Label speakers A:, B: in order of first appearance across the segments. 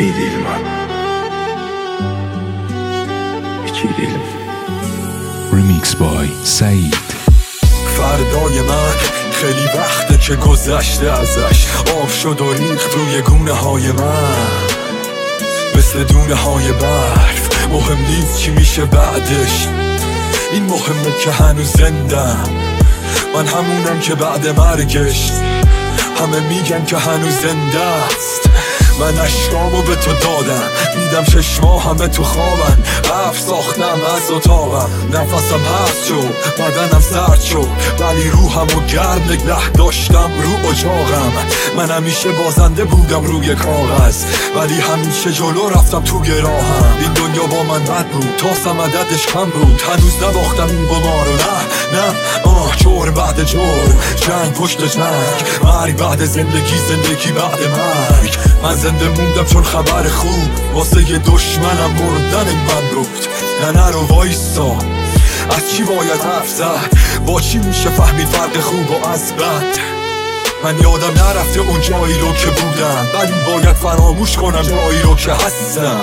A: Idilman Idilman
B: Remix by سعید.
C: فردای من خیلی وقته که گذشته ازش، آب شد و ریخت روی گونه های من مثل دونه های برف. مهم نیست چی میشه بعدش، این مهمه که هنوز زندم. من همونم که بعد مرگش همه میگن که هنوز زنده است. من اشکامو به تو دادم، دیدم چشما همه تو خوابن. حرف ساختم از اتاقم، نفسم هست شد، بدنم سرد شد، ولی روحمو گرم نگه داشتم رو اجاقم. من همیشه بازنده بودم روی کاغذ، ولی همیشه جلو رفتم توی راهم. این دنیا با من بد بود، تاسم عددش کم بود. هنوز نباختم این قمارو، نه جور بعد جور، جنگ پشت جنگ، مرگ بعد زندگی، زندگی بعد مرگ. من زنده موندم چون خبر خوب واسه یه دشمنم مردن من بود. نه رو وایسا، از چی باید حرف زد، با چی میشه فهمید فرق خوب و از بد. من یادم نرفته اون جایی رو که بودم، ولی باید فراموش کنم جایی رو که هستم.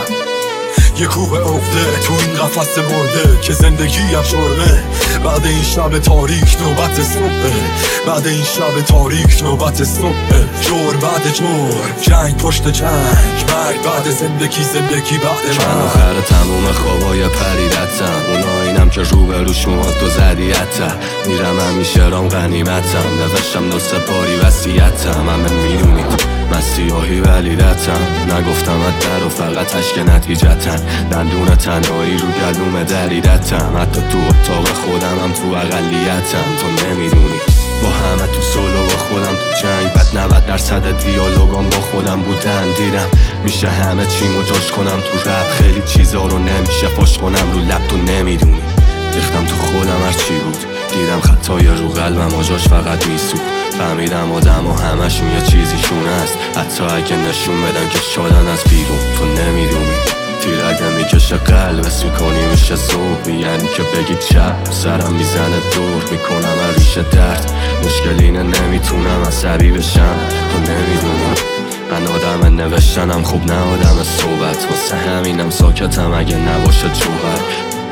C: یه کوه افته تو این قفس مرده که زندگیم شرمه. بعد این شب تاریک نوبت صبح، بعد این شب تاریک نوبت صبح. جور بعد جور، جنگ پشت جنگ، مرگ بعد زندگی، زندگی بعد مرگ.
D: من آخر تموم خوابای پریدتم، اون آینم که رو به روش موهات تو زدیتم. میرم همیشه رام غنیمتم، نوشتم دو سپاری وصیتم. همه میدونید من سیاهی ولیدتم، نگفتم در و فقط عشق نتیجتن. دندون تنهایی رو گلوم دریدتم، حتی تو اتاق خودم هم تو اقلیتم. تو نمیدونی با همه تو سولو با خودم تو جنگ، بد 90% دیالوگام با خودم بودن. دیدم میشه همه چیمو جاش کنم تو رپ، خیلی چیزا رو نمیشه فاش کنم رو لب. تو نمیدونی ریختم تو خودم هر چی بود، دیدم خطای رو قلبم آجاش فقط میسود. فهمیدم آدم و همشون یه چیزیشون هست، حتی اگه نشون بدن که شدن از بیرون. تو نمیدونی تیر اگه میکشه قلب اس میکنی میشه صبح، یعنی که بگی چپ سرم میزنه دور میکنم از ریشه درد. مشکل اینه نمیتونم عصبی بشم. تو نمیدونی من آدم نوشتنم خوب، نه آدم صحبت. واسه همینم ساکتم اگه نباشه جوهر.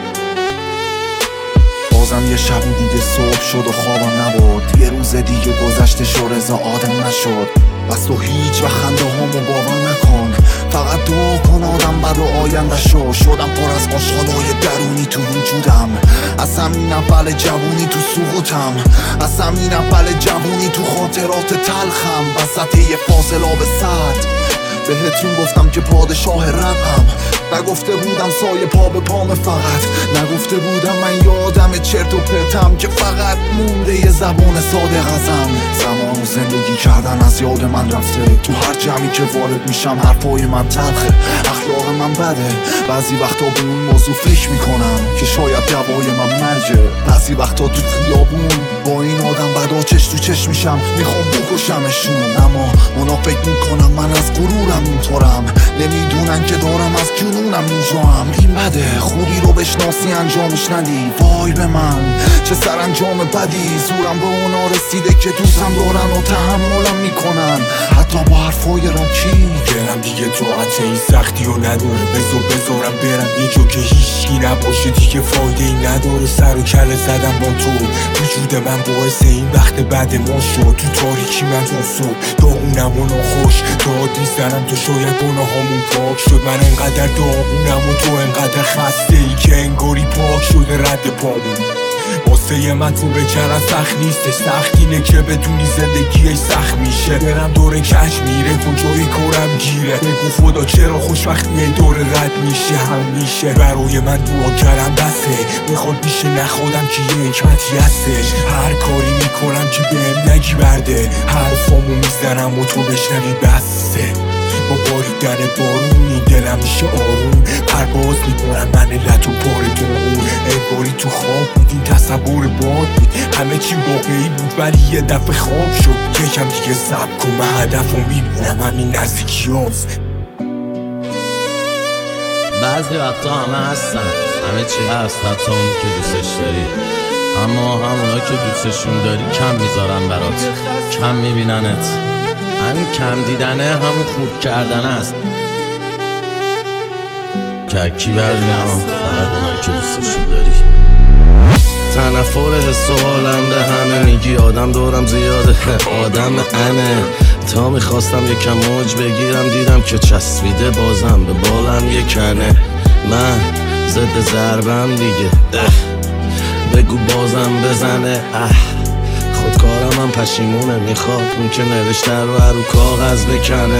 E: بازم یه شب دیگه صبح شد و خوابم نبود. یه روز دیگه گذشتش و رضا آدم نشد. بس تو هیچ و خنده هامو باور نکن، فقط دعا کن آدم بد و آینده شو. شدم پر از آشغالای درونی تو وجودم، از همین اول جوونی تو سقوطم، از همین اول جوونی تو خاطرات تلخم. وسط یه فاصله به سد بهتون گفتم که پادشاه رقم. نگفته بودم سایه پا به پام، فقط نگفته بودم من یادم چرت و پرتم که فقط مونده یه زبان صادق ازم. زمان و زندگی کردن از یاد من رفته، تو هر جمعی که وارد میشم حرفای من تلخه، اخلاق من بده. بعضی وقتا به اون موضوع فکر میکنم که شاید دوای من مرگه. بعضی وقتا تو خیابون با این آدم بدا چش تو چش میشم، میخوام بکشمشون. اما اونا فکر میکنم من از غرورم اینطورم، نمیدونن که دارم از جنونم اینجام. این بده خوبی رو بشناسی انجامش ندی، وای به من چه سرانجام بدی. زورم به اونا رسیده که دوستم دارن و تحملم میکنن حتی با حرفای راکی.
C: دلم دیگه طاقت این سختی رو نداره، بذارم برم یه جا که هیچی نباشه. دیگه فایده ای نداره سر و کله زدم با تو. وجود من باعث این وقت بعد ما شد، تو تاریکی من تو صبح داغونم و ناخوش. داد میزنم تو شاید گناهامون پاک شد. من انقدر داغونم و تو انقدر خسته ای که انگاری پاک شده رد پامون. واسه من تو بکنن سخت نیستش، سخت اینه که بدونی زندگی سخت میشه. برم دور کش میره کجای کارم گیره، بگو خدا چرا خوشبختی دور رد میشه. هم میشه برای من دعا کردم بسه، میخواد میشه نخودم که یه حکمتی هستش. هر کاری میکنم که بهم نگی برده، حرفامو میزنم و تو بشنوی بسه. با باریدن بارونی دلم میشه آروم، پرواز میکنم من علت و بار دارون. انگاری تو خواب بود این تصور باد بود، همه چی واقعی بود ولی یه دفعه خواب شد. یکم دیگه صبر کن من هدفو میبینم، همین نزدیکی هاست.
F: بعضی وقتا همه هستن، همه چی هست، حتی اون که دوستش داری. اما همونا که دوستشون داری کم میذارن برات، کم میبیننت. همین کم دیدنه همون خوب کردن است. کی برمیام فقط اونایی که دوستشون داری. تنفر حس و حالم به همه میگی آدم دورم زیاده آدم انه تا میخواستم یکم موج بگیرم دیدم که چسبیده بازم به بالم یه کنه. من ضد ضربم دیگه بگو بازم بزنه خودکارم هم پشیمونه میخواد اون که نوشته رو کاغذ بکنه.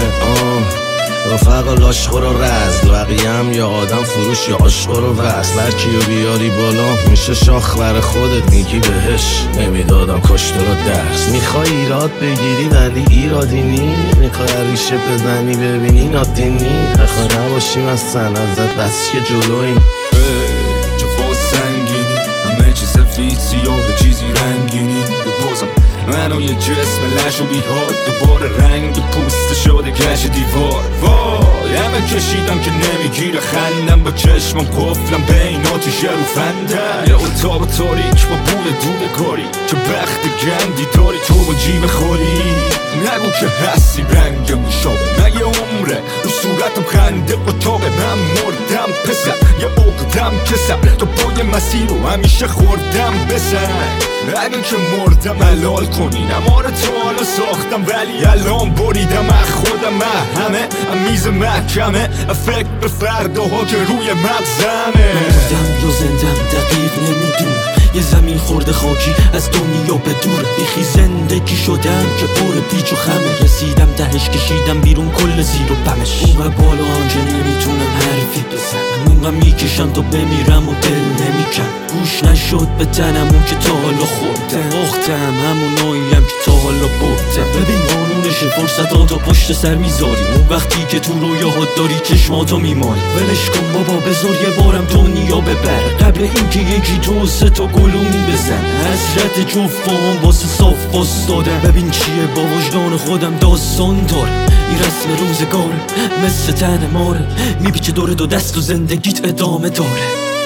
F: رفقا لاشخور و رزل بقیه هم یا آدم فروش یا عاشق و وصل هر کیو بیاری بالا میشه شاخ بر خودت میگی بهش نمیدادم کشته رو درس. میخوای ایراد بگیری ولی ایرادی نی میخوای ریشه بزنی ببینی نادینی نخوای نباشیم از ازت بس که جلویم
C: جفا سنگینی همه چیز سفید سیاه چیزی رنگینی بازم منو یه جسم لش و بیهاد دوباره رنگ پوست شده کش دیوار. وای همه کشیدم که نمیگیره خندم با چشمم قفلم بین آتیشه رو فندم یه اتاق تاریک با بور دودکاری که بخت گندی داری تو با جیب خوری. نگو که هستی رنگ مشابه مگه عمره رو صورتم خنده اتاقه من مردم پسر یه عقدم کسر تو پای مسیر رو همیشه خوردم بسن. اگه که مردم حلال کنی نمار تو حالا ساختم ولی الان بریدم خودم همه میز محکمه فکر به فرداها که روی مغزمه.
A: مردم یا زندم دقیق نمیدونم یه زمین خورده خاکی از دنیا به دور بیخی زندگی شدم که پر پیچ و خمه رسیدم دهش کشیدم بیرون کل زیر و بمش اون بالا آنجا نمیتونم حرفی بزنم اونقا میکشم تا بمیرم و دل نمیکن گوش نشد به تنم اون که تا حالا خوردم اختم هموناییم که تا حالا بردم. ببین قانونش فرصت تا پشت سر میذاری اون وقتی که تو رویاهات داری چشماتو میماری ولش کن بابا بذار یه بارم دنیا ببر قبل اینکه یکی تو سه تا گلوم بزن. حسرت جفتم واسه صاف واسدادم ببین چیه با وجدان خودم داستان داره این رسم روزگاره مثل تن ماره میپیچه دور دو دست و زندگیت ادامه داره.